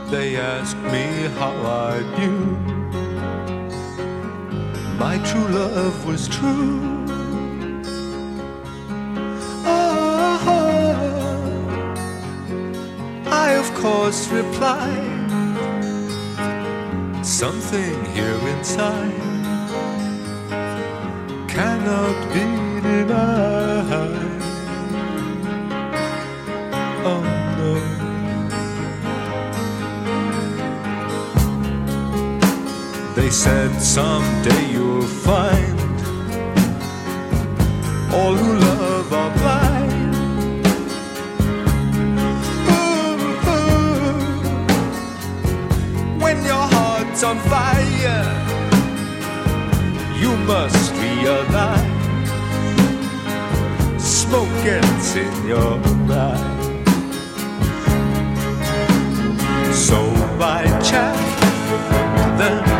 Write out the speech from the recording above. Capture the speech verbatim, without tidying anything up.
They asked me how I knew my true love was true. Oh, I of course replied, something here inside cannot be denied. Oh no. They said someday you'll find all who love are blind. Ooh, ooh. When your heart's on fire, you must realize smoke gets in your eye. So I chat to them